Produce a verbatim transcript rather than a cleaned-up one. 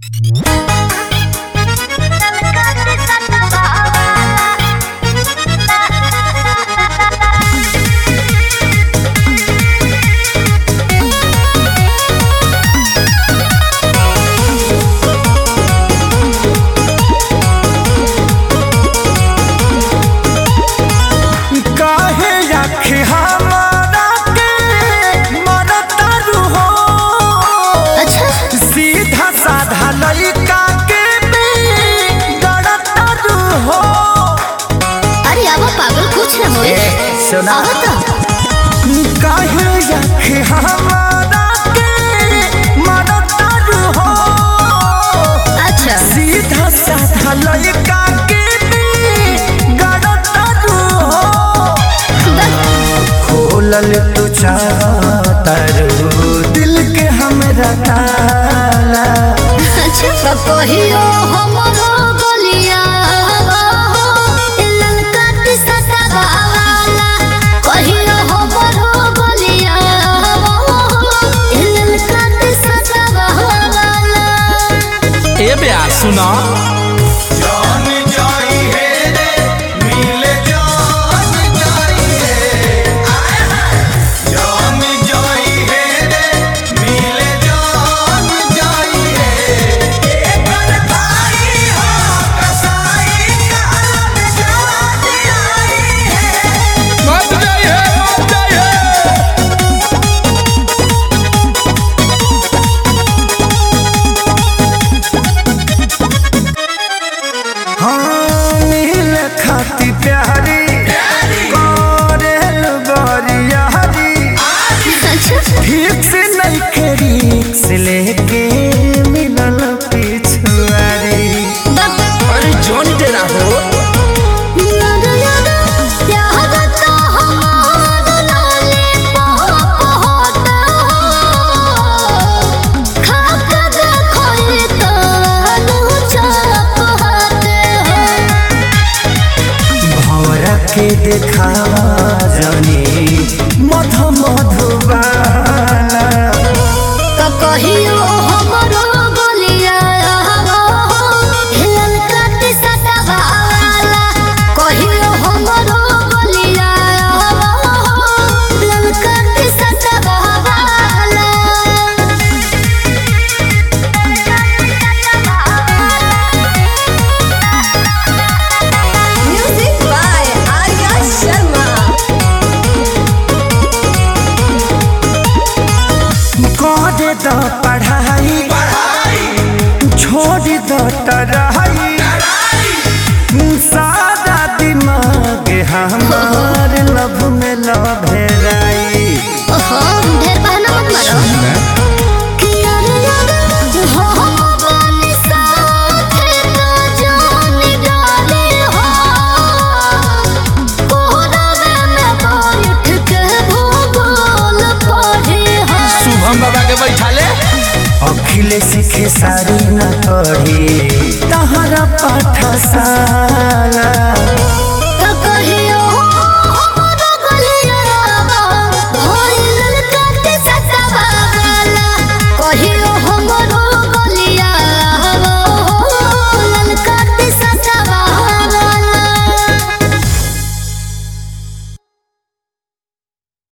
सीधा साधा लड़का के खोलल तू चाहतारू दिल के हमरा ताला कहियो हमरो गलिया ललका टिसता वाला कहियो हमरो गलिया ललका टिसता वाला ए बे सुना लेके मिलल पिछुआरी अरे जोन तेरा हो प्यार तो हमार लाले पहुंचता खाक देखो तो लूचा पहते भौरा के देखावा जनी मध मधुबाला कहियो हमरो गलिया ललका टिसता वाला कहियो हमरो गलिया ललका टिसता वाला म्यूजिक बाय आर्या शर्मा करे द पढ़ाई छोड़ द तराई सारा दिमाग हमार लव में लभेराई ओहो ढेर बहाना मत मारो कि यार हो बनी साथ तो जान डाले हो कोहरावे में बैठ के भूगोल पढ़े हो शुभम बाबा के बैठा ले अखिलेश के सारी न पढ़ी तहरा पाठशाला